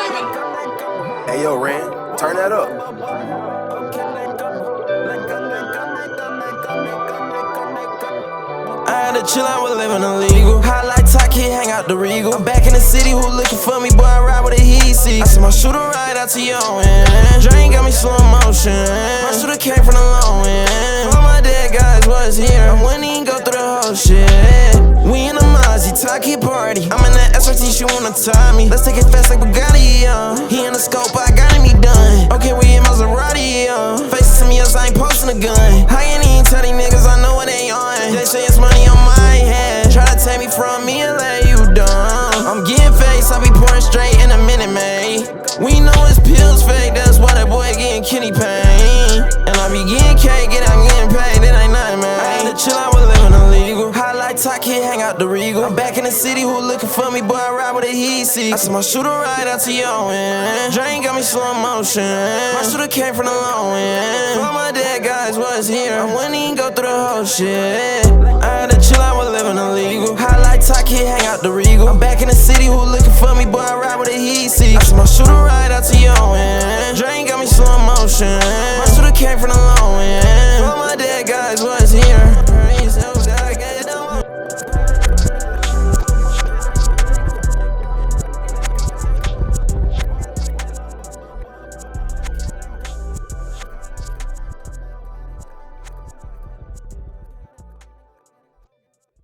Hey yo, Ren, turn that up. I had to chill out with living illegal. Highlight Taki, hang out the Regal. I'm back in the city, who looking for me? Boy, I ride with a heat seek. I see my shooter right out to your end. Drain got me slow motion. My shooter came from the low end. All my dead guys was here. I wouldn't even go through the whole shit. We in the Mozzie, Taki party. I'm in that SRT, she wanna tie me. Let's take it fast like Bugatti, He in the scope, I got him, he done. Okay, we in Maserati, Faces to me else, I ain't posting a gun. I ain't even tell these niggas, I know what they on. They say it's money on my head. Try to take me from me and let you down. I'm getting face, I be pouring straight in a minute, man. We know it's pills fake, that's why that boy getting kidney pain. And I be getting cake, and I'm getting paid, it ain't nothing, man. I ain't to chill out with living illegal. Highlight Taki, hang out the Regal. I'm back in the city, who looking for me? Boy, I ride with a heat seek. I see my shooter right out to your end. Drain got me slow motion. My shooter came from the low end. All my dead guys was here. I wouldn't even go through the whole shit. I had to chill out with living illegal. Highlight Taki, hang out the Regal. I'm back in the city, who looking for me? Boy, I ride with a heat seek. I see my shooter right out to your end. Drain got me slow motion. My shooter came from the low end.